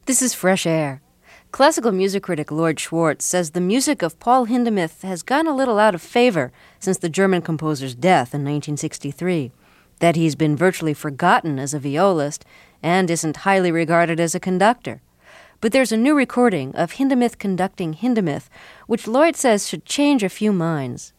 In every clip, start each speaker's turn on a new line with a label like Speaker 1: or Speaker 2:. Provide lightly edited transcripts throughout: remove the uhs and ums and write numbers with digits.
Speaker 1: This is Fresh Air. Classical music critic Lloyd Schwartz says the music of Paul Hindemith has gone a little out of favor since the German composer's death in 1963, that he's been virtually forgotten as a violist and isn't highly regarded as a conductor. But there's a new recording of Hindemith conducting Hindemith, which Lloyd says should change a few minds.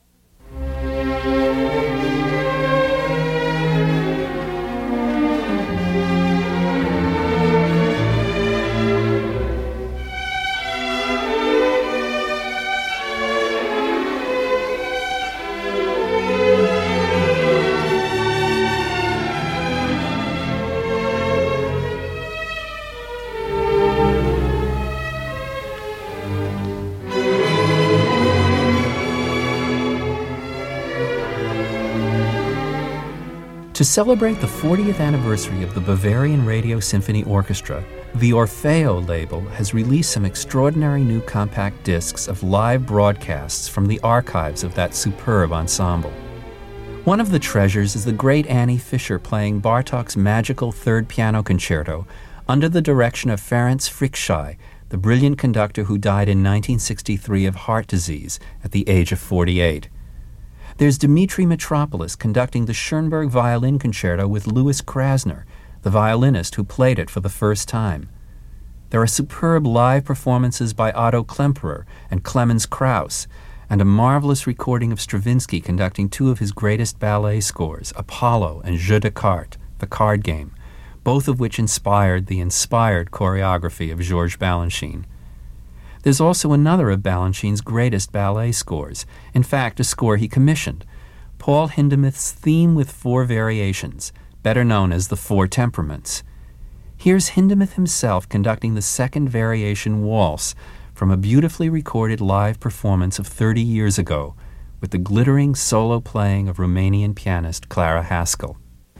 Speaker 2: To celebrate the 40th anniversary of the Bavarian Radio Symphony Orchestra, the Orfeo label has released some extraordinary new compact discs of live broadcasts from the archives of that superb ensemble. One of the treasures is the great Annie Fisher playing Bartók's magical Third Piano Concerto under the direction of Ferenc Fricsay, the brilliant conductor who died in 1963 of heart disease at the age of 48. There's Dmitri Mitropoulos conducting the Schoenberg Violin Concerto with Louis Krasner, the violinist who played it for the first time. There are superb live performances by Otto Klemperer and Clemens Krauss, and a marvelous recording of Stravinsky conducting two of his greatest ballet scores, Apollo and Jeu de Cartes, the card game, both of which inspired the inspired choreography of Georges Balanchine. There's also another of Balanchine's greatest ballet scores, in fact a score he commissioned, Paul Hindemith's Theme with Four Variations, better known as the Four Temperaments. Here's Hindemith himself conducting the second variation waltz from a beautifully recorded live performance of 30 years ago with the glittering solo playing of Romanian pianist Clara Haskell.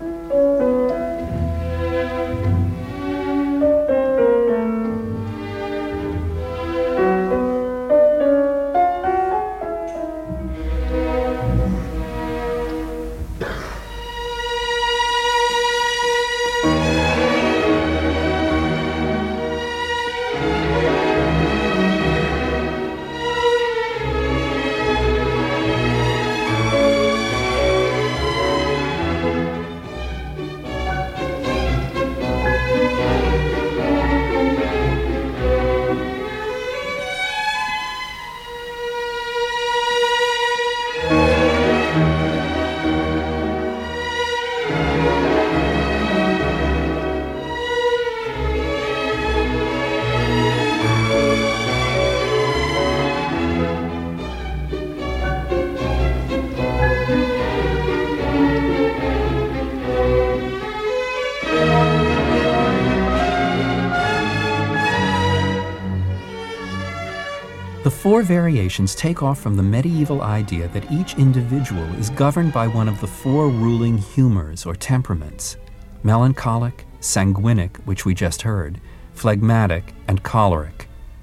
Speaker 2: The four variations take off from the medieval idea that each individual is governed by one of the four ruling humors or temperaments: melancholic, sanguinic, which we just heard, phlegmatic, and choleric.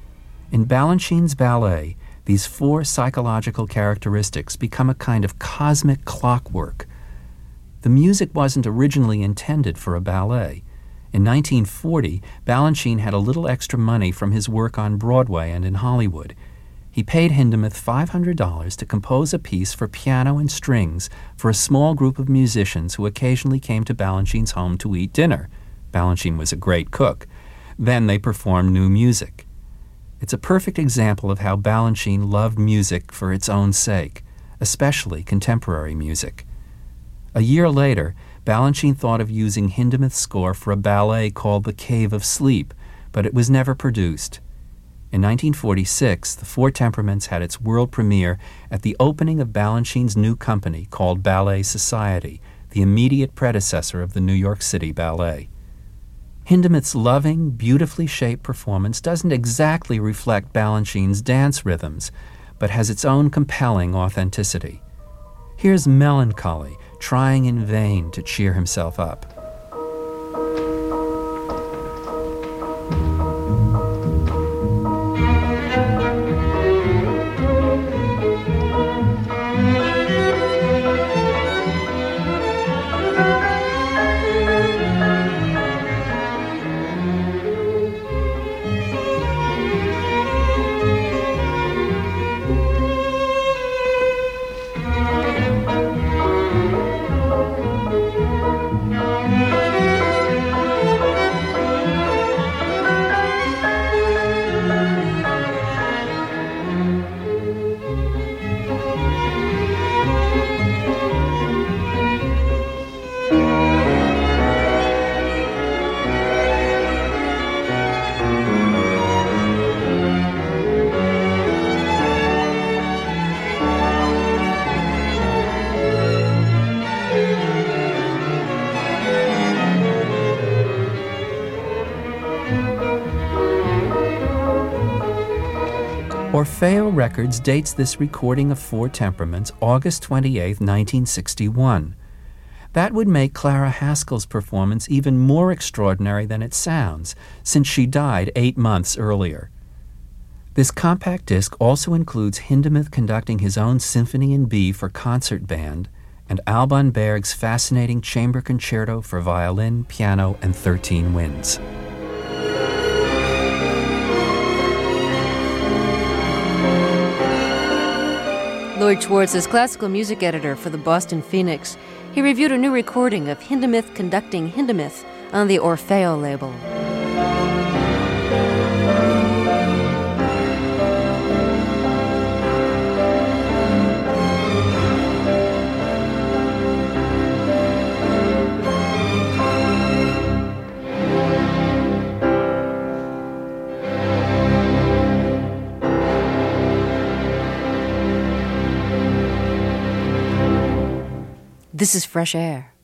Speaker 2: In Balanchine's ballet, these four psychological characteristics become a kind of cosmic clockwork. The music wasn't originally intended for a ballet. In 1940, Balanchine had a little extra money from his work on Broadway and in Hollywood. He paid Hindemith $500 to compose a piece for piano and strings for a small group of musicians who occasionally came to Balanchine's home to eat dinner. Balanchine was a great cook. Then they performed new music. It's a perfect example of how Balanchine loved music for its own sake, especially contemporary music. A year later, Balanchine thought of using Hindemith's score for a ballet called The Cave of Sleep, but it was never produced. In 1946, The Four Temperaments had its world premiere at the opening of Balanchine's new company called Ballet Society, the immediate predecessor of the New York City Ballet. Hindemith's loving, beautifully shaped performance doesn't exactly reflect Balanchine's dance rhythms, but has its own compelling authenticity. Here's Melancholy, trying in vain to cheer himself up. Orfeo Records dates this recording of Four Temperaments August 28, 1961. That would make Clara Haskell's performance even more extraordinary than it sounds, since she died 8 months earlier. This compact disc also includes Hindemith conducting his own Symphony in B for concert band and Alban Berg's fascinating chamber concerto for violin, piano, and 13 winds.
Speaker 1: Lloyd Schwartz is classical music editor for the Boston Phoenix. He reviewed a new recording of Hindemith conducting Hindemith on the Orfeo label. This is Fresh Air.